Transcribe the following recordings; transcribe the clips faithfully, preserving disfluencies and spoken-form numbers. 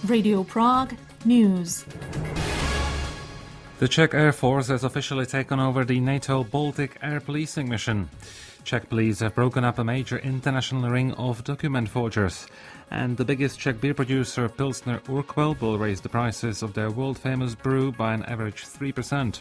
Radio Prague News. The Czech Air Force has officially taken over the NATO Baltic air policing mission. Czech police have broken up a major international ring of document forgers. And the biggest Czech beer producer, Pilsner Urquell, will raise the prices of their world-famous brew by an average three percent.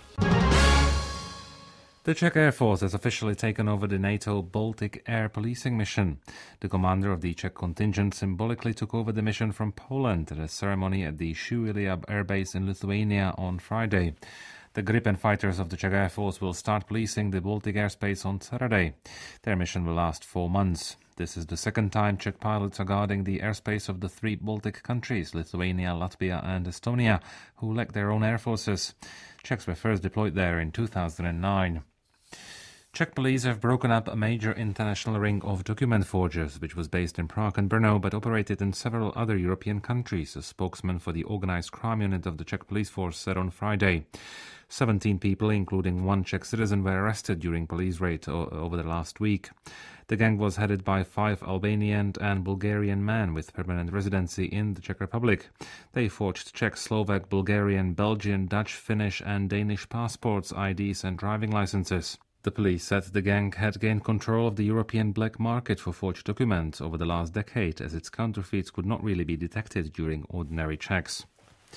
The Czech Air Force has officially taken over the NATO Baltic air policing mission. The commander of the Czech contingent symbolically took over the mission from Poland at a ceremony at the Shuilia air base in Lithuania on Friday. The Gripen fighters of the Czech Air Force will start policing the Baltic airspace on Saturday. Their mission will last four months. This is the second time Czech pilots are guarding the airspace of the three Baltic countries, Lithuania, Latvia and Estonia, who lack their own air forces. Czechs were first deployed there in two thousand nine. Czech police have broken up a major international ring of document forgers, which was based in Prague and Brno, but operated in several other European countries, a spokesman for the organized crime unit of the Czech police force said on Friday. Seventeen people, including one Czech citizen, were arrested during police raid o- over the last week. The gang was headed by five Albanian and Bulgarian men with permanent residency in the Czech Republic. They forged Czech, Slovak, Bulgarian, Belgian, Dutch, Finnish and Danish passports, I Ds and driving licenses. The police said the gang had gained control of the European black market for forged documents over the last decade, as its counterfeits could not really be detected during ordinary checks.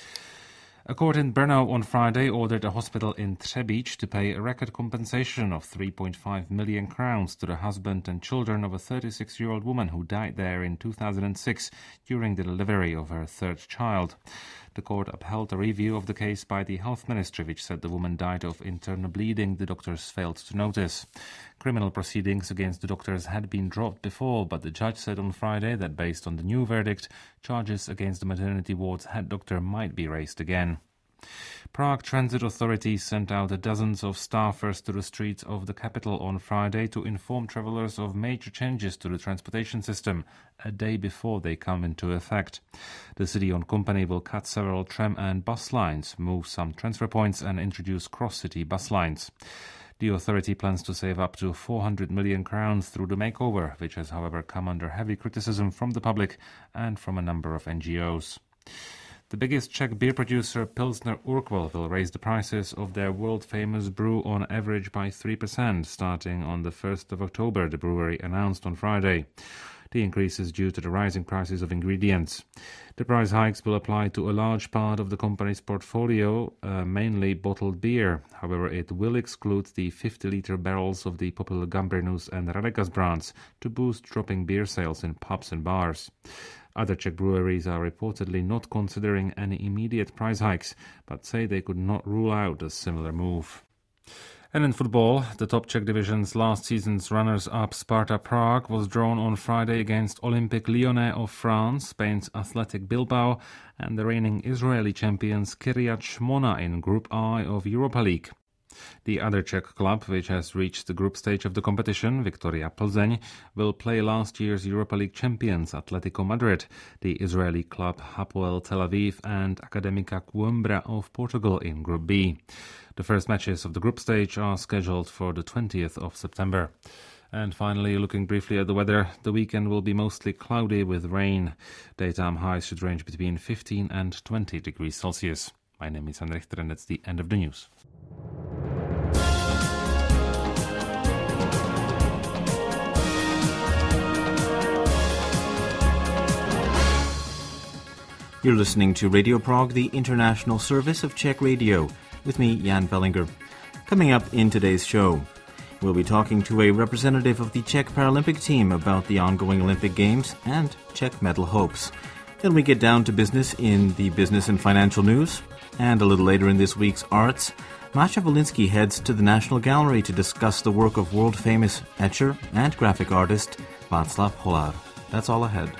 A court in Brno on Friday ordered a hospital in Třebíč to pay a record compensation of three point five million crowns to the husband and children of a thirty-six-year-old woman who died there in two thousand six during the delivery of her third child. The court upheld a review of the case by the health ministry, which said the woman died of internal bleeding the doctors failed to notice. Criminal proceedings against the doctors had been dropped before, but the judge said on Friday that based on the new verdict, charges against the maternity ward's head doctor might be raised again. Prague transit authorities sent out dozens of staffers to the streets of the capital on Friday to inform travellers of major changes to the transportation system a day before they come into effect. The city-owned company will cut several tram and bus lines, move some transfer points and introduce cross-city bus lines. The authority plans to save up to four hundred million crowns through the makeover, which has, however, come under heavy criticism from the public and from a number of N G Os. The biggest Czech beer producer, Pilsner Urquell, will raise the prices of their world-famous brew on average by three percent, starting on the first of October, the brewery announced on Friday. The increase is due to the rising prices of ingredients. The price hikes will apply to a large part of the company's portfolio, uh, mainly bottled beer. However, it will exclude the fifty-litre barrels of the popular Gambrinus and Radekas brands to boost dropping beer sales in pubs and bars. Other Czech breweries are reportedly not considering any immediate price hikes, but say they could not rule out a similar move. And in football, the top Czech division's last season's runners-up Sparta Prague was drawn on Friday against Olympique Lyonnais of France, Spain's Athletic Bilbao, and the reigning Israeli champions Kiryat Shmona in Group I of Europa League. The other Czech club, which has reached the group stage of the competition, Viktoria Plzeň, will play last year's Europa League champions Atletico Madrid, the Israeli club Hapoel Tel Aviv and Académica Coimbra of Portugal in Group B. The first matches of the group stage are scheduled for the twentieth of September. And finally, looking briefly at the weather, the weekend will be mostly cloudy with rain. Daytime highs should range between fifteen and twenty degrees Celsius. My name is Jan Richter, and that's the end of the news. You're listening to Radio Prague, the international service of Czech radio, with me, Jan Bellinger. Coming up in today's show, we'll be talking to a representative of the Czech Paralympic team about the ongoing Olympic Games and Czech medal hopes. Then we get down to business in the business and financial news, and a little later in this week's arts, Masha Volinsky heads to the National Gallery to discuss the work of world-famous etcher and graphic artist Václav Hollar. That's all ahead.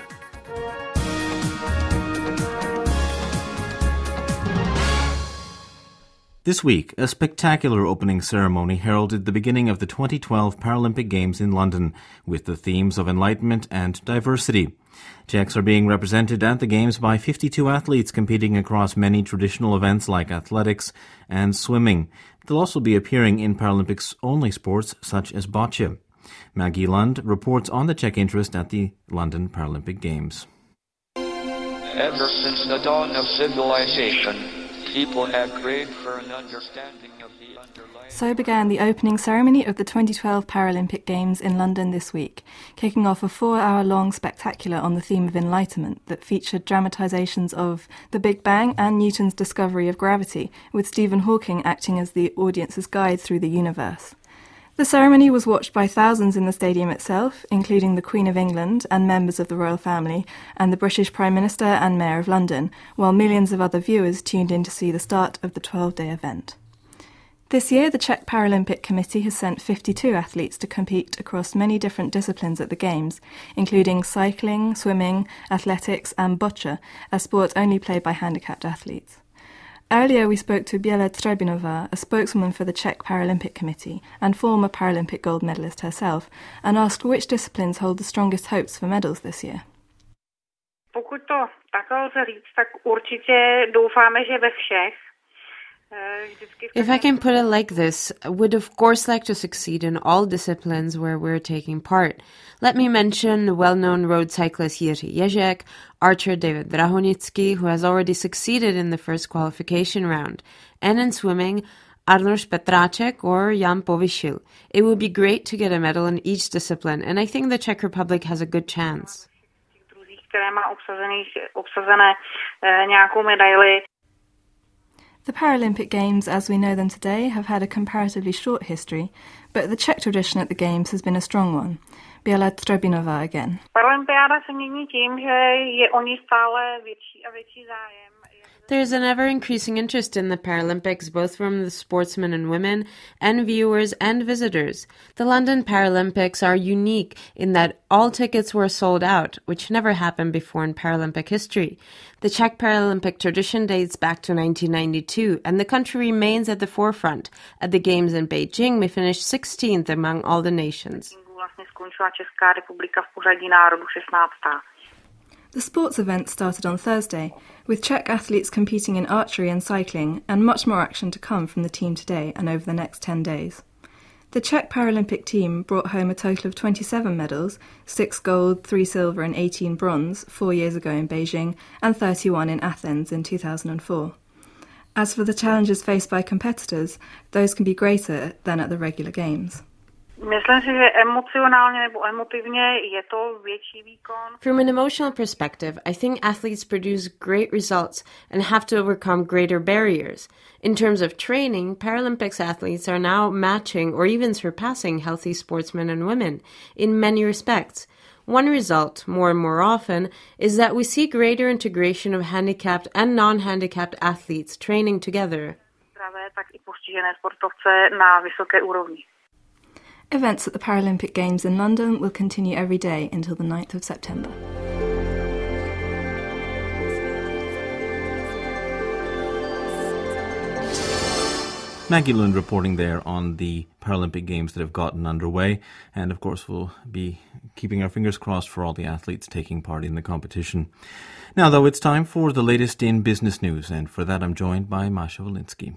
This week, a spectacular opening ceremony heralded the beginning of the twenty twelve Paralympic Games in London, with the themes of enlightenment and diversity. Czechs are being represented at the Games by fifty-two athletes competing across many traditional events like athletics and swimming. They'll also be appearing in Paralympics-only sports such as bocce. Maggie Lund reports on the Czech interest at the London Paralympic Games. Ever since the dawn of civilization, people have craved for an understanding of the underlying... So began the opening ceremony of the twenty twelve Paralympic Games in London this week, kicking off a four-hour-long spectacular on the theme of enlightenment that featured dramatisations of the Big Bang and Newton's discovery of gravity, with Stephen Hawking acting as the audience's guide through the universe. The ceremony was watched by thousands in the stadium itself, including the Queen of England and members of the royal family, and the British Prime Minister and Mayor of London, while millions of other viewers tuned in to see the start of the twelve-day event. This year, the Czech Paralympic Committee has sent fifty-two athletes to compete across many different disciplines at the Games, including cycling, swimming, athletics and boccia, a sport only played by handicapped athletes. Earlier we spoke to Biela Trebinova, a spokeswoman for the Czech Paralympic Committee and former Paralympic gold medalist herself, and asked which disciplines hold the strongest hopes for medals this year. Pokud to takhle lze říct, tak určitě doufáme, že ve všech. If I can put it like this, I would of course like to succeed in all disciplines where we're taking part. Let me mention the well-known road cyclist Jiří Ježek, archer David Drahonický, who has already succeeded in the first qualification round, and in swimming, Arnoš Petráček or Jan Povyšil. It would be great to get a medal in each discipline, and I think the Czech Republic has a good chance. Které má obsazené nějakou medaili. The Paralympic Games, as we know them today, have had a comparatively short history, but the Czech tradition at the Games has been a strong one. Biela Trebinova again. Paralympiáda se mění tím, že je o ní stále větší a větší zájem. There's an ever-increasing interest in the Paralympics, both from the sportsmen and women, and viewers and visitors. The London Paralympics are unique in that all tickets were sold out, which never happened before in Paralympic history. The Czech Paralympic tradition dates back to nineteen ninety-two, and the country remains at the forefront. At the Games in Beijing, we finished sixteenth among all the nations. The sports event started on Thursday, with Czech athletes competing in archery and cycling, and much more action to come from the team today and over the next ten days. The Czech Paralympic team brought home a total of twenty-seven medals, six gold, three silver and eighteen bronze, four years ago in Beijing, and thirty-one in Athens in two thousand four. As for the challenges faced by competitors, those can be greater than at the regular games. From an emotional perspective, I think athletes produce great results and have to overcome greater barriers. In terms of training, Paralympics athletes are now matching or even surpassing healthy sportsmen and women in many respects. One result, more and more often, is that we see greater integration of handicapped and non-handicapped athletes training together. Events at the Paralympic Games in London will continue every day until the ninth of September. Maggie Lund reporting there on the Paralympic Games that have gotten underway, and of course we'll be keeping our fingers crossed for all the athletes taking part in the competition. Now though, it's time for the latest in business news, and for that I'm joined by Masha Walensky.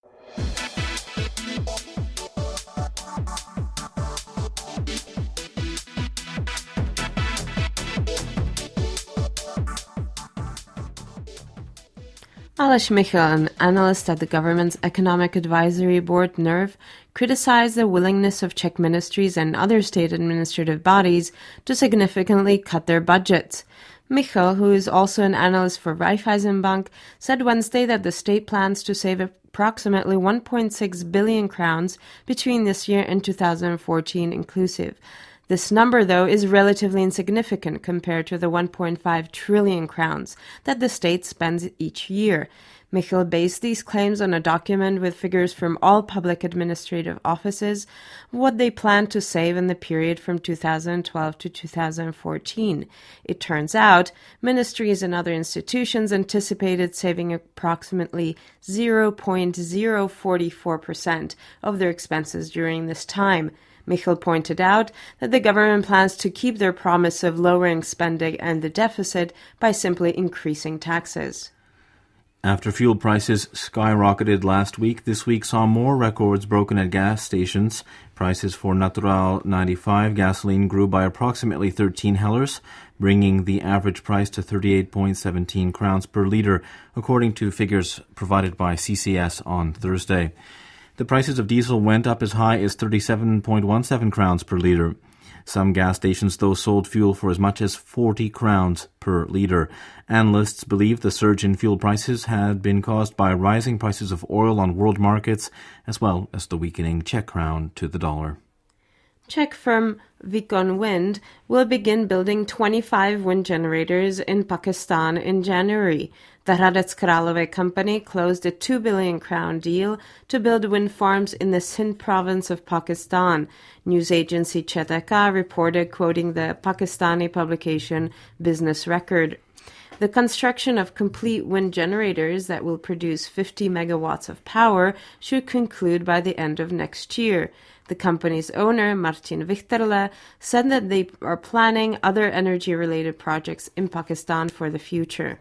Aleš Michal, an analyst at the government's Economic Advisory Board, N E R V, criticized the willingness of Czech ministries and other state administrative bodies to significantly cut their budgets. Michal, who is also an analyst for Raiffeisenbank, said Wednesday that the state plans to save approximately one point six billion crowns between this year and two thousand fourteen inclusive. This number, though, is relatively insignificant compared to the one point five trillion crowns that the state spends each year. Michal based these claims on a document with figures from all public administrative offices, what they plan to save in the period from two thousand twelve to two thousand fourteen. It turns out, ministries and other institutions anticipated saving approximately zero point zero four four percent of their expenses during this time. Michal pointed out that the government plans to keep their promise of lowering spending and the deficit by simply increasing taxes. After fuel prices skyrocketed last week, this week saw more records broken at gas stations. Prices for Natural ninety-five gasoline grew by approximately thirteen hellers, bringing the average price to thirty-eight point one seven crowns per litre, according to figures provided by C C S on Thursday. The prices of diesel went up as high as thirty-seven point one seven crowns per litre. Some gas stations, though, sold fuel for as much as forty crowns per litre. Analysts believe the surge in fuel prices had been caused by rising prices of oil on world markets, as well as the weakening Czech crown to the dollar. Czech firm Vicon Wind will begin building twenty-five wind generators in Pakistan in January. The Hradec Králové company closed a two billion crown deal to build wind farms in the Sindh province of Pakistan. News agency C T K reported, quoting the Pakistani publication Business Record. The construction of complete wind generators that will produce fifty megawatts of power should conclude by the end of next year. The company's owner, Martin Vichterle, said that they are planning other energy-related projects in Pakistan for the future.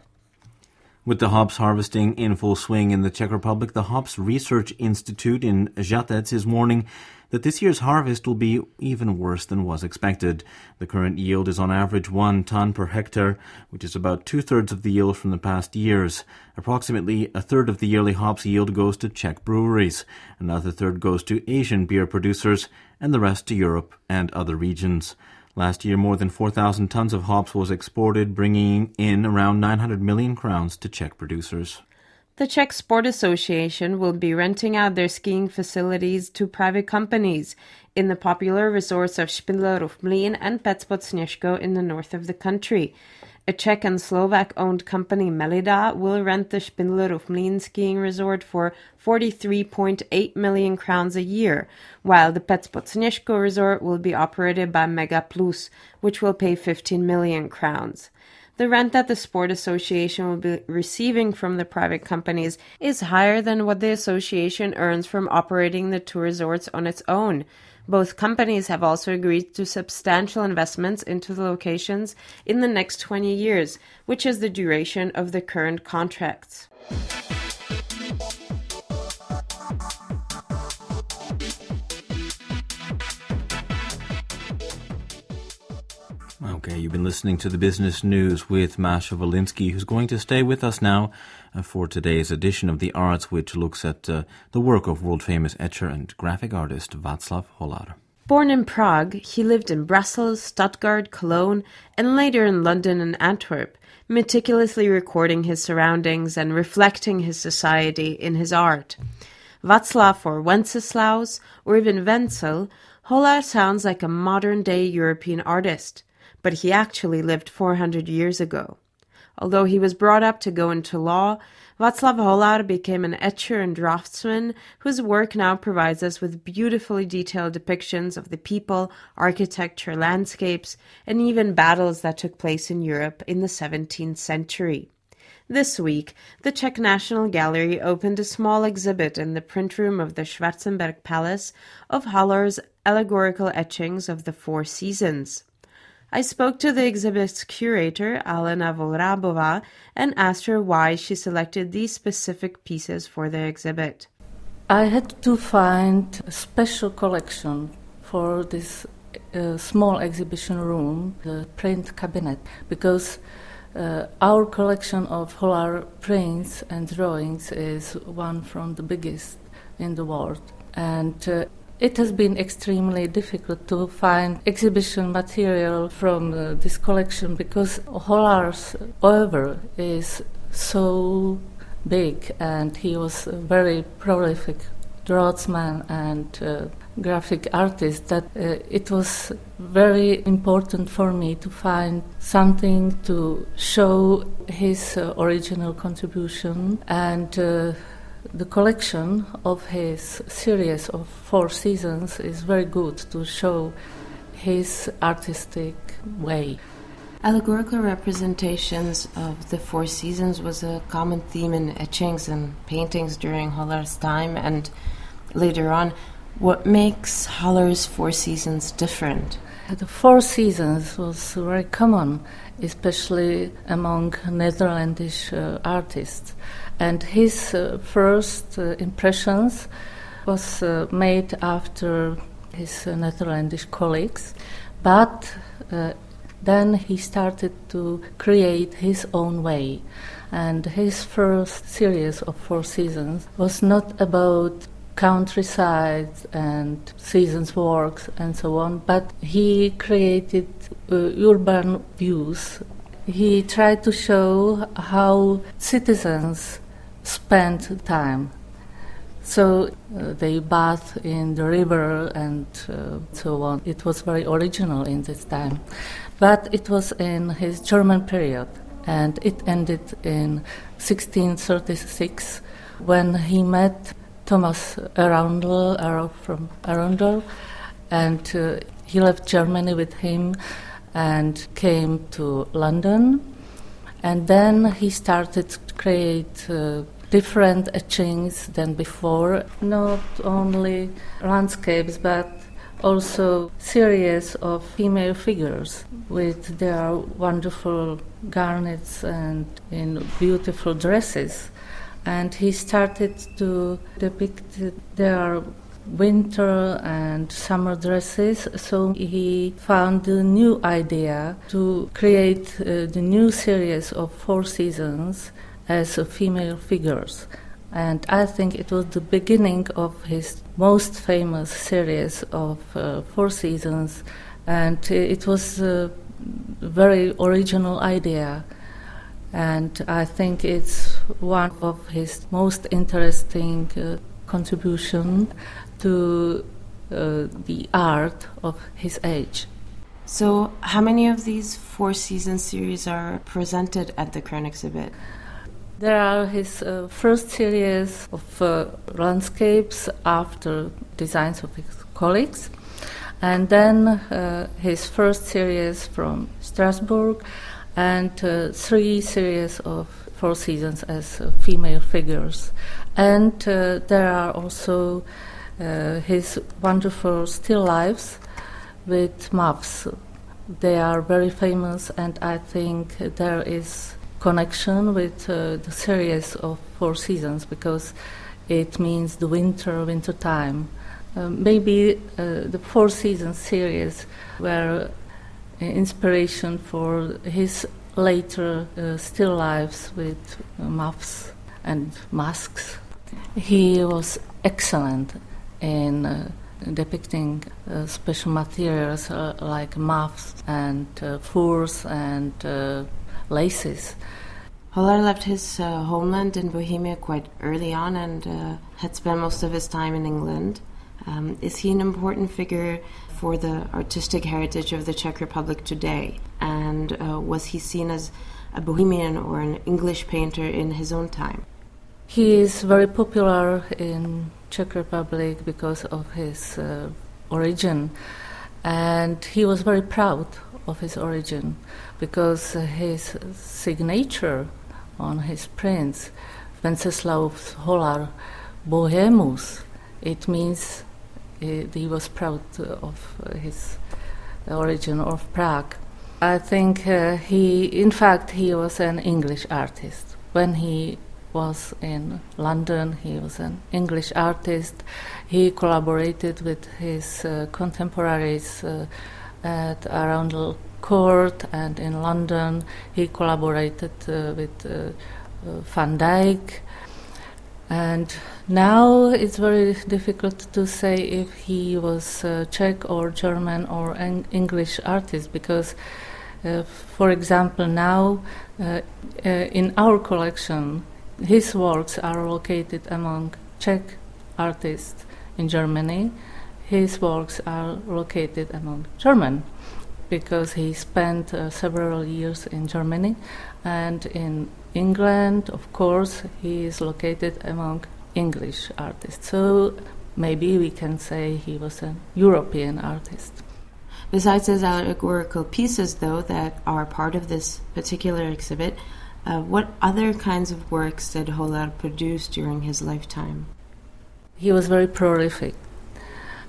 With the hops harvesting in full swing in the Czech Republic, the Hops Research Institute in Žatec is warning that this year's harvest will be even worse than was expected. The current yield is on average one ton per hectare, which is about two-thirds of the yield from the past years. Approximately a third of the yearly hops yield goes to Czech breweries, another third goes to Asian beer producers, and the rest to Europe and other regions. Last year, more than four thousand tons of hops was exported, bringing in around nine hundred million crowns to Czech producers. The Czech Sport Association will be renting out their skiing facilities to private companies in the popular resorts of Špindlerův Mlýn and Pecpod Sněžko in the north of the country. A Czech and Slovak-owned company, Melida, will rent the Špindlerův Mlýn skiing resort for forty-three point eight million crowns a year, while the Pecpod Sněžko resort will be operated by Mega Plus, which will pay fifteen million crowns. The rent that the Sport Association will be receiving from the private companies is higher than what the association earns from operating the two resorts on its own. Both companies have also agreed to substantial investments into the locations in the next twenty years, which is the duration of the current contracts. Okay, you've been listening to the Business News with Masha Volinsky, who's going to stay with us now uh, for today's edition of The Arts, which looks at uh, the work of world-famous etcher and graphic artist Václav Hollar. Born in Prague, he lived in Brussels, Stuttgart, Cologne, and later in London and Antwerp, meticulously recording his surroundings and reflecting his society in his art. Václav or Wenceslaus, or even Wenzel, Hollar sounds like a modern-day European artist, but he actually lived four hundred years ago. Although he was brought up to go into law, Václav Hollar became an etcher and draftsman whose work now provides us with beautifully detailed depictions of the people, architecture, landscapes, and even battles that took place in Europe in the seventeenth century. This week, the Czech National Gallery opened a small exhibit in the print room of the Schwarzenberg Palace of Hollar's allegorical etchings of the Four Seasons. I spoke to the exhibit's curator, Alena Volrábová, and asked her why she selected these specific pieces for the exhibit. I had to find a special collection for this uh, small exhibition room, the print cabinet, because uh, our collection of Hollar prints and drawings is one from the biggest in the world. And uh, It has been extremely difficult to find exhibition material from uh, this collection because Hollar's oeuvre is so big and he was a very prolific draughtsman and uh, graphic artist that uh, it was very important for me to find something to show his uh, original contribution, and uh, the collection of his series of Four Seasons is very good to show his artistic way. Allegorical representations of the Four Seasons was a common theme in etchings and paintings during Hollar's time and later on. What makes Hollar's Four Seasons different? The Four Seasons was very common, especially among Netherlandish uh, artists. And his uh, first uh, impressions was uh, made after his uh, Netherlandish colleagues, but uh, then he started to create his own way. And his first series of Four Seasons was not about countryside and seasons works and so on, but he created uh, urban views. He tried to show how citizens spend time. So uh, they bathe in the river and uh, so on. It was very original in this time. But it was in his German period, and it ended in sixteen thirty-six when he met Thomas Arundel, Arrow from Arundel, and uh, he left Germany with him and came to London. And then he started to create uh, different etchings than before, not only landscapes but also series of female figures with their wonderful garnets and in beautiful dresses. And he started to depict their winter and summer dresses, so he found a new idea to create uh, the new series of Four Seasons as uh, female figures. And I think it was the beginning of his most famous series of uh, Four Seasons, and it was a very original idea. And I think it's one of his most interesting uh, contribution to uh, the art of his age. So how many of these Four Seasons series are presented at the current exhibit? There are his uh, first series of uh, landscapes after designs of his colleagues, and then uh, his first series from Strasbourg, and uh, three series of Four Seasons as uh, female figures. And uh, there are also uh, his wonderful still lifes with muffs. They are very famous, and I think there is connection with uh, the series of Four Seasons because it means the winter, winter time. Uh, maybe uh, the Four Seasons series were inspiration for his later uh, still lives with uh, muffs and masks. He was excellent in uh, depicting uh, special materials uh, like muffs and uh, furs and uh, laces. Hollar left his uh, homeland in Bohemia quite early on and uh, had spent most of his time in England. Um, is he an important figure for the artistic heritage of the Czech Republic today? And uh, was he seen as a Bohemian or an English painter in his own time? He is very popular in Czech Republic because of his uh, origin, and he was very proud of his origin because his signature on his prints, Wenceslaus Hollar Bohemus, it means uh, he was proud of his origin of Prague. I think uh, he, in fact, he was an English artist. When he was in London, he was an English artist. He collaborated with his uh, contemporaries uh, at Arundel Court and in London. He collaborated uh, with uh, uh, Van Dyck. And now it's very difficult to say if he was uh, Czech or German or an English artist because, uh, for example, now uh, uh, in our collection, his works are located among Czech artists in Germany. His works are located among German because he spent uh, several years in Germany, and in England, of course, he is located among English artists. So maybe we can say he was a European artist. Besides his allegorical pieces, though, that are part of this particular exhibit, uh, what other kinds of works did Hollar produce during his lifetime? He was very prolific.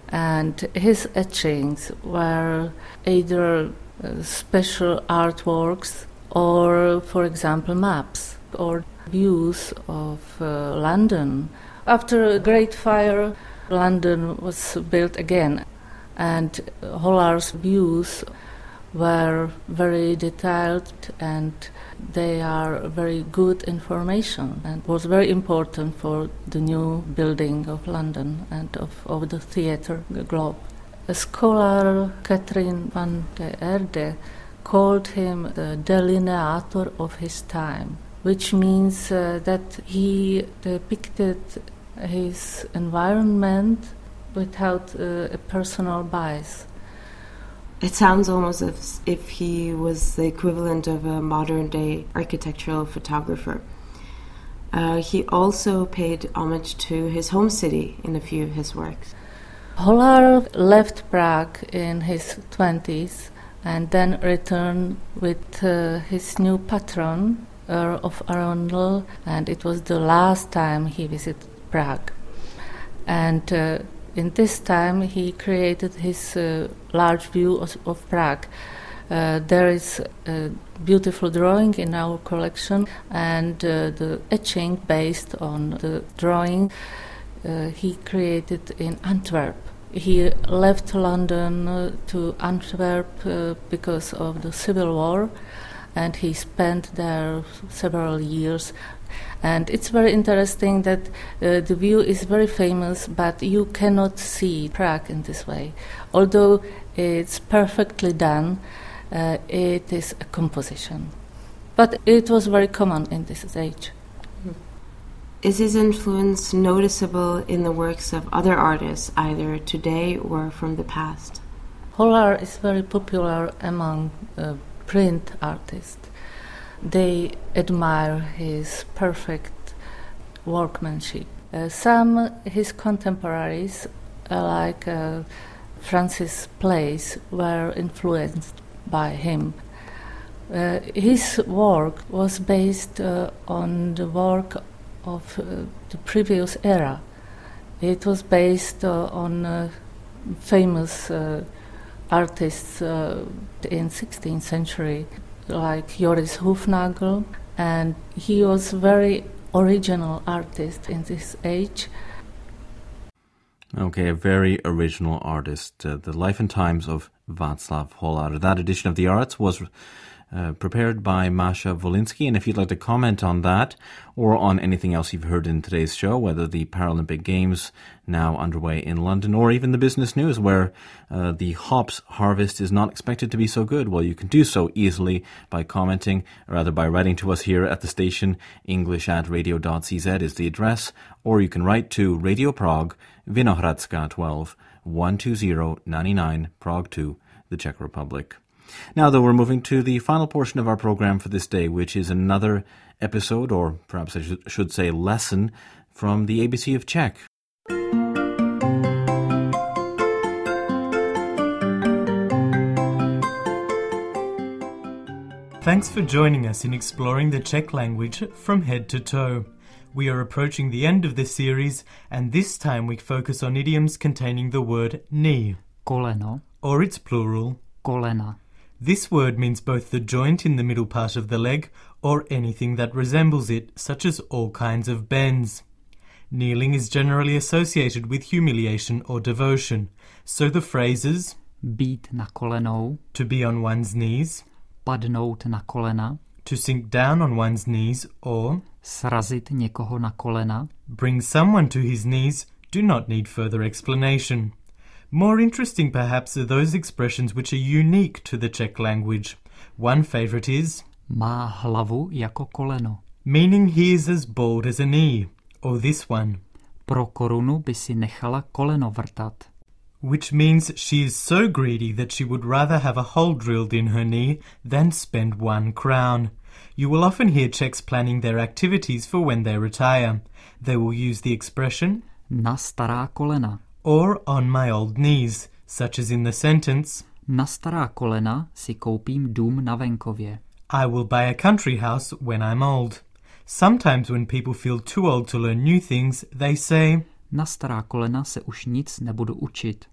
And his etchings were either uh, special artworks or, for example, maps or views of uh, London. After a great fire, London was built again, and Hollar's views were very detailed, and they are very good information, and was very important for the new building of London and of, of the theatre globe. A scholar, Catherine van de Erde, called him the delineator of his time, which means uh, that he depicted his environment without uh, a personal bias. It sounds almost as if he was the equivalent of a modern-day architectural photographer. Uh, he also paid homage to his home city in a few of his works. Hollar left Prague in his twenties and then returned with uh, his new patron, Earl of Arundel, and it was the last time he visited Prague. And uh, in this time he created his uh, large view of, of Prague. Uh, there is a beautiful drawing in our collection, and uh, the etching based on the drawing uh, he created in Antwerp. He left London uh, to Antwerp uh, because of the Civil War, and he spent there several years. And it's very interesting that uh, the view is very famous, but you cannot see Prague in this way. Although it's perfectly done, uh, it is a composition. But it was very common in this age. Is his influence noticeable in the works of other artists, either today or from the past? Hollar is very popular among uh, print artists. They admire his perfect workmanship. Uh, some his contemporaries, uh, like uh, Francis Place, were influenced by him. Uh, his work was based uh, on the work of uh, the previous era. It was based uh, on uh, famous uh, artists uh, in sixteenth century, like Joris Hufnagel, and he was very original artist in this age. Okay, a very original artist. Uh, the Life and Times of Václav Hollar. That edition of The Arts was uh, prepared by Masha Volinsky, and if you'd like to comment on that or on anything else you've heard in today's show, whether the Paralympic Games now underway in London or even the business news where uh, the hops harvest is not expected to be so good, well, you can do so easily by commenting, or rather by writing to us here at the station. English at radio dot c z is the address, or you can write to Radio Prague, Vinohradska twelve, one two zero nine nine, Prague two, the Czech Republic. Now, though, we're moving to the final portion of our program for this day, which is another episode, or perhaps I should, should say lesson, from the A B C of Czech. Thanks for joining us in exploring the Czech language from head to toe. We are approaching the end of this series, and this time we focus on idioms containing the word knee, koleno, or its plural, kolena. This word means both the joint in the middle part of the leg or anything that resembles it, such as all kinds of bends. Kneeling is generally associated with humiliation or devotion, so the phrases být na kolenou, to be on one's knees, padnout na kolena, to sink down on one's knees, or srazit někoho na kolena, bring someone to his knees do not need further explanation. More interesting, perhaps, are those expressions which are unique to the Czech language. One favourite is má hlavu jako koleno, meaning he is as bald as a knee, or this one, pro korunu by si nechala koleno vrtat, which means she is so greedy that she would rather have a hole drilled in her knee than spend one crown. You will often hear Czechs planning their activities for when they retire. They will use the expression na stará kolena, or on my old knees, such as in the sentence na stará kolena si koupím dům na venkově. I will buy a country house when I'm old. Sometimes when people feel too old to learn new things, they say na stará kolena se už nic nebudu učit.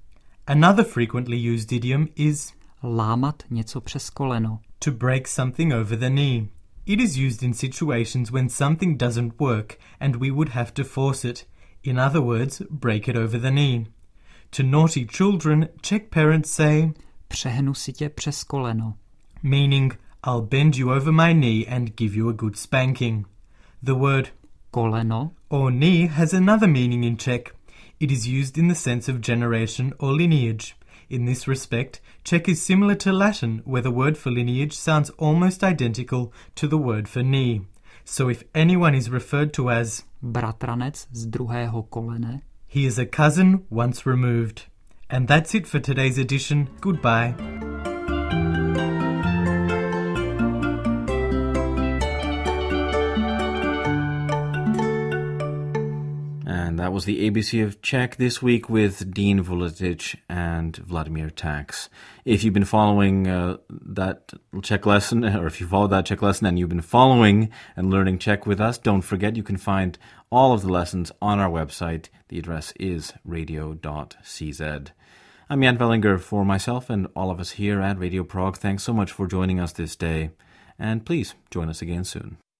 Another frequently used idiom is lámat něco přes koleno. To break something over the knee. It is used in situations when something doesn't work and we would have to force it. In other words, break it over the knee. To naughty children, Czech parents say Přehnu si tě přes koleno. Meaning, I'll bend you over my knee and give you a good spanking. The word koleno or knee has another meaning in Czech. It is used in the sense of generation or lineage. In this respect, Czech is similar to Latin, where the word for lineage sounds almost identical to the word for knee. So if anyone is referred to as bratranec z druhého kolene, he is a cousin once removed. And that's it for today's edition. Goodbye. And that was the A B C of Czech this week with Dean Vuletic and Vladimir Tax. If you've been following uh, that Czech lesson, or if you followed that Czech lesson and you've been following and learning Czech with us, don't forget you can find all of the lessons on our website. The address is radio dot c z. I'm Jan Vellinger. For myself and all of us here at Radio Prague, thanks so much for joining us this day. And please join us again soon.